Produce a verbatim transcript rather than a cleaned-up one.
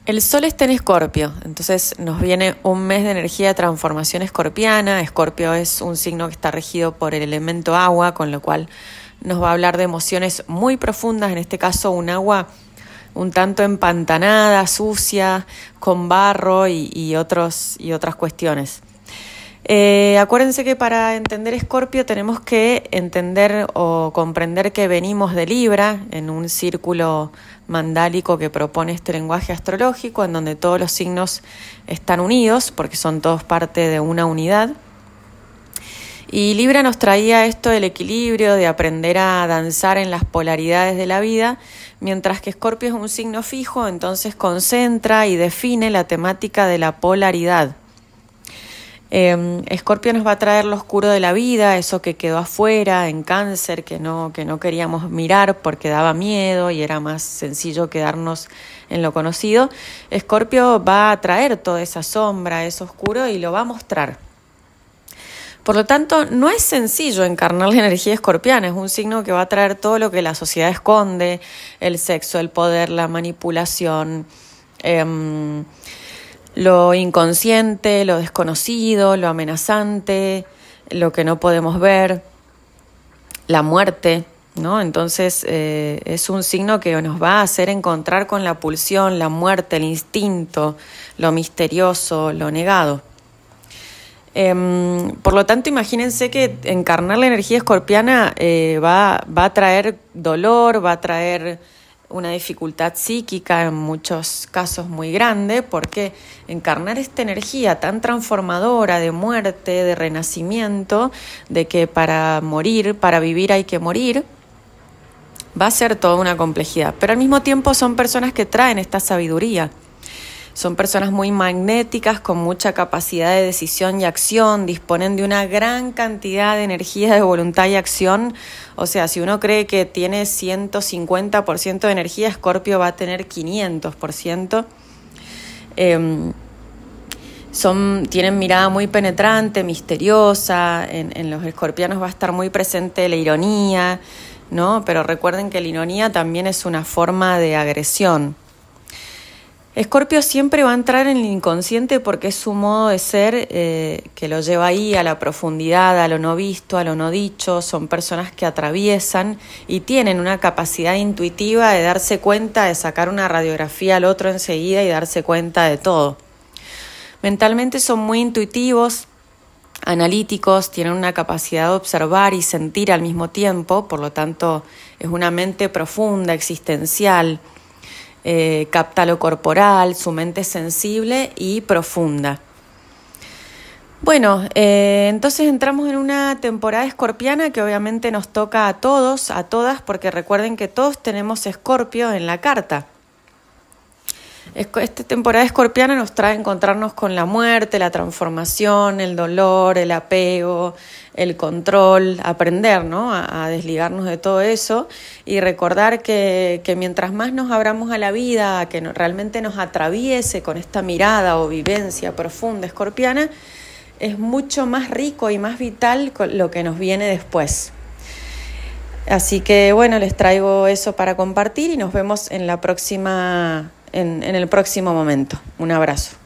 El sol está en Escorpio, entonces nos viene un mes de energía de transformación escorpiana. Escorpio es un signo que está regido por el elemento agua, con lo cual nos va a hablar de emociones muy profundas, en este caso un agua un tanto empantanada, sucia, con barro y, y, otros, y otras cuestiones. Eh, acuérdense que para entender Escorpio tenemos que entender o comprender que venimos de Libra, en un círculo mandálico que propone este lenguaje astrológico, en donde todos los signos están unidos, porque son todos parte de una unidad. Y Libra nos traía esto del equilibrio, de aprender a danzar en las polaridades de la vida, mientras que Escorpio es un signo fijo, entonces concentra y define la temática de la polaridad. Eh, Escorpio nos va a traer lo oscuro de la vida, eso que quedó afuera en Cáncer, que no, que no queríamos mirar porque daba miedo y era más sencillo quedarnos en lo conocido. Escorpio va a traer toda esa sombra, eso oscuro, y lo va a mostrar. Por lo tanto, no es sencillo encarnar la energía escorpiana, es un signo que va a traer todo lo que la sociedad esconde: el sexo, el poder, la manipulación, eh, lo inconsciente, lo desconocido, lo amenazante, lo que no podemos ver, la muerte, ¿no? Entonces eh, es un signo que nos va a hacer encontrar con la pulsión, la muerte, el instinto, lo misterioso, lo negado. Eh, por lo tanto, imagínense que encarnar la energía escorpiana eh, va, va a traer dolor, va a traer una dificultad psíquica, en muchos casos muy grande, porque encarnar esta energía tan transformadora de muerte, de renacimiento, de que para morir, para vivir hay que morir, va a ser toda una complejidad. Pero al mismo tiempo son personas que traen esta sabiduría. Son personas muy magnéticas, con mucha capacidad de decisión y acción, disponen de una gran cantidad de energía, de voluntad y acción. O sea, si uno cree que tiene ciento cincuenta por ciento de energía, Escorpio va a tener quinientos por ciento. Eh, son, tienen mirada muy penetrante, misteriosa. En, en los escorpianos va a estar muy presente la ironía, ¿no? Pero recuerden que la ironía también es una forma de agresión. Escorpio siempre va a entrar en el inconsciente porque es su modo de ser eh, que lo lleva ahí a la profundidad, a lo no visto, a lo no dicho. Son personas que atraviesan y tienen una capacidad intuitiva de darse cuenta, de sacar una radiografía al otro enseguida y darse cuenta de todo. Mentalmente son muy intuitivos, analíticos, tienen una capacidad de observar y sentir al mismo tiempo, por lo tanto es una mente profunda, existencial. Eh, capta lo corporal, su mente es sensible y profunda. Bueno, eh, entonces entramos en una temporada escorpiana que obviamente nos toca a todos, a todas, porque recuerden que todos tenemos Escorpio en la carta. Esta temporada escorpiana nos trae a encontrarnos con la muerte, la transformación, el dolor, el apego, el control, aprender, ¿no? a, a desligarnos de todo eso y recordar que, que mientras más nos abramos a la vida, a que no, realmente nos atraviese con esta mirada o vivencia profunda escorpiana, es mucho más rico y más vital lo que nos viene después. Así que bueno, les traigo eso para compartir y nos vemos en la próxima... En, en el próximo momento. Un abrazo.